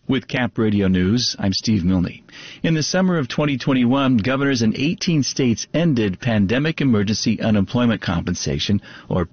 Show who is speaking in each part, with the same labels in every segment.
Speaker 1: With Cap Radio News, I'm Steve Milne. In the summer of 2021, governors in 18 states ended Pandemic Emergency Unemployment Compensation, or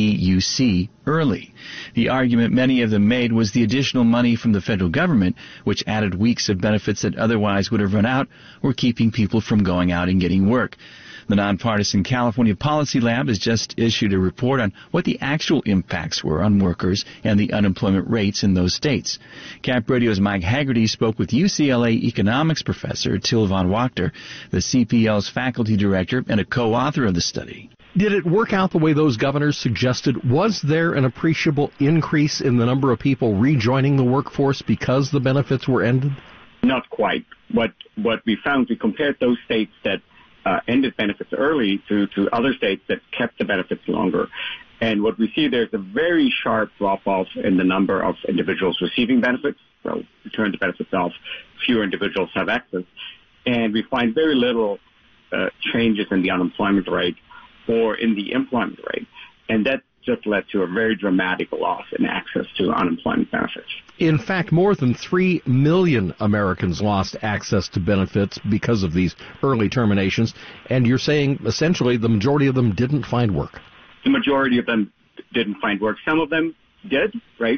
Speaker 1: PEUC, early. The argument many of them made was the additional money from the federal government, which added weeks of benefits that otherwise would have run out, were keeping people from going out and getting work. The nonpartisan California Policy Lab has just issued a report on what the actual impacts were on workers and the unemployment rates in those states. Cap Radio's Mike Haggerty spoke with UCLA economics professor Til Van Wachter, the CPL's faculty director and a co-author of the study.
Speaker 2: Did it work out the way those governors suggested? Was there an appreciable increase in the number of people rejoining the workforce because the benefits were ended?
Speaker 3: Not quite. What we found, we compared those states that ended benefits early to other states that kept the benefits longer. And what we see, there's a very sharp drop-off in the number of individuals receiving benefits. So we turn the benefits off, fewer individuals have access. And we find very little changes in the unemployment rate or in the employment rate. And that just led to a very dramatic loss in access to unemployment benefits.
Speaker 2: In fact, more than 3 million Americans lost access to benefits because of these early terminations, and you're saying essentially the majority of them didn't find work.
Speaker 3: The majority of them didn't find work. Some of them did, right?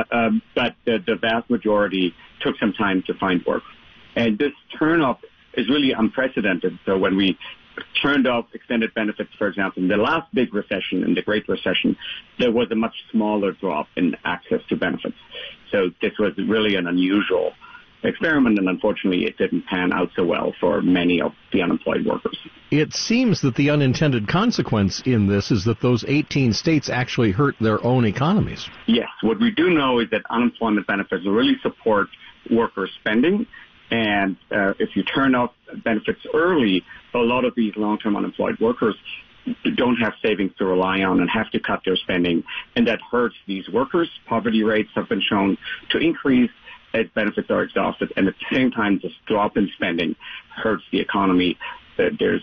Speaker 3: But the vast majority took some time to find work. And this turn-off is really unprecedented. So when we turned off extended benefits, for example, in the last big recession, in the Great Recession, there was a much smaller drop in access to benefits. So this was really an unusual experiment, and unfortunately it didn't pan out so well for many of the unemployed workers.
Speaker 2: It seems that the unintended consequence in this is that those 18 states actually hurt their own economies.
Speaker 3: Yes. What we do know is that unemployment benefits really support worker spending. And if you turn off benefits early, a lot of these long-term unemployed workers don't have savings to rely on and have to cut their spending. And that hurts these workers. Poverty rates have been shown to increase as benefits are exhausted. And at the same time, this drop in spending hurts the economy. There's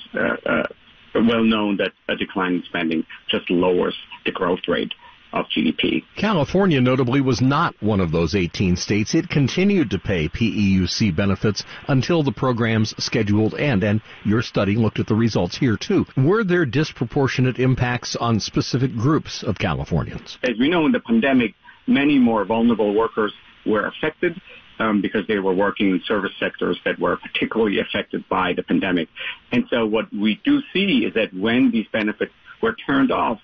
Speaker 3: well known that a decline in spending just lowers the growth rate of GDP.
Speaker 2: California, notably, was not one of those 18 states. It continued to pay PEUC benefits until the program's scheduled end, and your study looked at the results here, too. Were there disproportionate impacts on specific groups of Californians?
Speaker 3: As we know, in the pandemic, many more vulnerable workers were affected because they were working in service sectors that were particularly affected by the pandemic. And so what we do see is that when these benefits were turned off,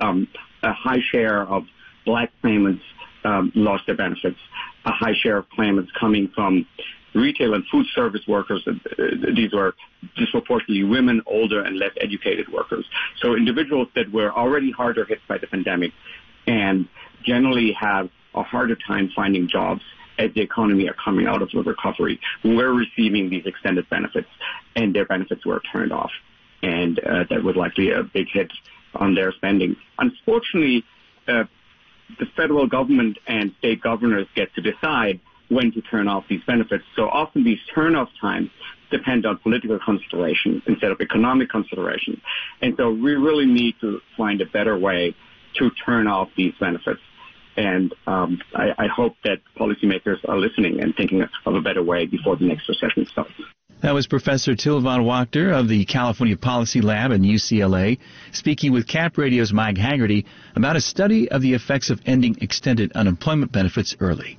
Speaker 3: a high share of black claimants lost their benefits, a high share of claimants coming from retail and food service workers. These were disproportionately women, older, and less educated workers. So individuals that were already harder hit by the pandemic and generally have a harder time finding jobs as the economy are coming out of the recovery were receiving these extended benefits, and their benefits were turned off. And that was likely a big hit on their spending. Unfortunately, the federal government and state governors get to decide when to turn off these benefits. So often these turn-off times depend on political consideration instead of economic consideration. And so we really need to find a better way to turn off these benefits. And I hope that policymakers are listening and thinking of a better way before the next recession starts.
Speaker 1: That was Professor Til Van Wachter of the California Policy Lab in UCLA, speaking with Cap Radio's Mike Haggerty about a study of the effects of ending extended unemployment benefits early.